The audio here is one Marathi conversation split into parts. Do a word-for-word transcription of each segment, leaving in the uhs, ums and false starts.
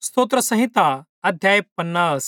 स्तोत्र संहिता अध्याय पन्नास.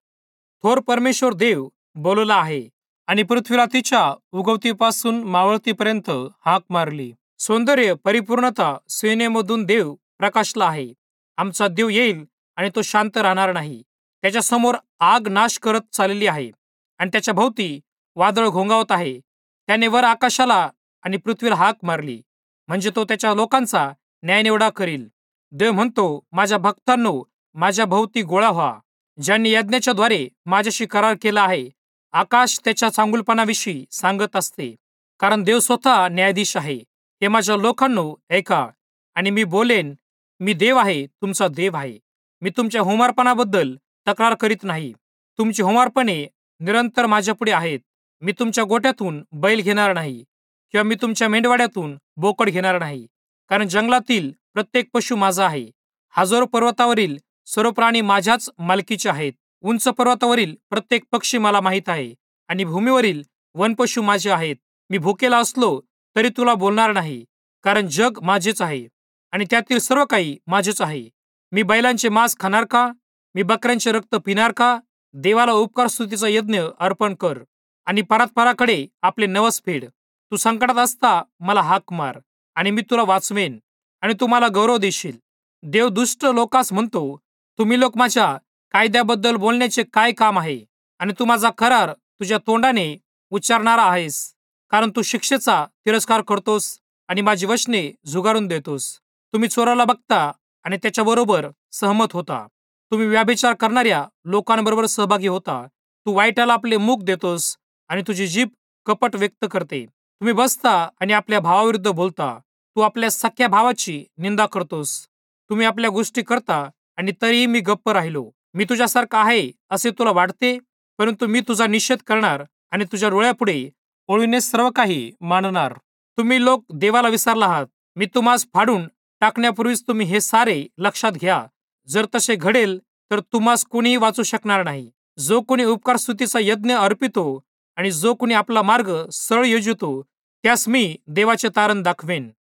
थोर परमेश्वर देव बोलला आहे आणि पृथ्वीला तिच्या उगवतीपासून मावळतीपर्यंत हाक मारली. सौंदर्य परिपूर्णता सेनेमधून देव प्रकाशला आहे. आमचा देव येईल आणि तो शांत राहणार नाही. त्याच्या समोर आग नाश करत चाललेली आहे आणि त्याच्या भोवती वादळ घोंगावत आहे. त्याने वर आकाशाला आणि पृथ्वीला हाक मारली, म्हणजे तो त्याच्या लोकांचा न्यायनिवडा करील. देव म्हणतो, माझ्या भक्तांनो, माझ्या भोवती गोळा व्हा, ज्यांनी यज्ञाच्या द्वारे माझ्याशी करार केला आहे. आकाश त्याच्या चांगुलपणाविषयी सांगत असते, कारण देव स्वतः न्यायाधीश आहे. हे माझ्या लोकांनो, ऐका आणि मी बोलेन. मी देव आहे, तुमचा देव आहे. मी तुमच्या हुमारपणाबद्दल तक्रार करीत नाही. तुमची हुमारपणे निरंतर माझ्यापुढे आहेत. मी तुमच्या गोठ्यातून बैल घेणार नाही किंवा मी तुमच्या मेंढवाड्यातून बोकड घेणार नाही, कारण जंगलातील प्रत्येक पशु माझा आहे. हजारो पर्वतावरील सर्व प्राणी माझ्याच मालकीचे आहेत. उंच पर्वतावरील प्रत्येक पक्षी मला माहीत आहे आणि भूमीवरील वनपशु माझे आहेत. मी भुकेला असलो तरी तुला बोलणार नाही, कारण जग माझेच आहे आणि त्यातील सर्व काही माझेच आहे. मी बैलांचे मांस खाणार का? मी बकऱ्यांचे रक्त पिणार का? देवाला उपकार स्तुतीचा यज्ञ अर्पण कर आणि परात्पराकडे आपले नवस फेड. तू संकटात असता मला हाक मार आणि मी तुला वाचवेन आणि तू मला गौरव देशील. देव दुष्ट लोकास म्हणतो, तुम्ही लोक माझ्या कायद्याबद्दल बोलण्याचे काय काम आहे आणि तू माझा करार तुझ्या तोंडाने उच्चारणारा आहेस, कारण तू शिक्षेचा तिरस्कार करतोस आणि माझी वचने झुगारून देतोस. तुम्ही चोराला बघता आणि त्याच्याबरोबर सहमत होता. तुम्ही व्याभिचार करणाऱ्या लोकांबरोबर सहभागी होता. तू वाईटाला आपले मुख देतोस आणि तुझी जीभ कपट व्यक्त करते. तुम्ही बसता आणि आपल्या भावाविरुद्ध बोलता. तू आपल्या सख्या भावाची निंदा करतोस. तुम्ही आपल्या गोष्टी करता आणि तरीही मी गप्प राहिलो. मी तुझ्यासारखा आहे असे तुला वाटते, परंतु मी तुझा निषेध करणार आणि तुझ्या डोळ्यापुढे ओळीने सर्व काही मांडणार. तुम्ही लोक देवाला विसरला आहात. मी तुम्हास फाडून टाकण्यापूर्वीच तुम्ही हे सारे लक्षात घ्या. जर तसे घडेल तर तुम्हास कोणीही वाचू शकणार नाही. जो कोणी उपकार स्तुतीचा यज्ञ अर्पितो आणि जो कोणी आपला मार्ग सरळ योजितो, त्यास मी देवाचे तारण दाखवेन.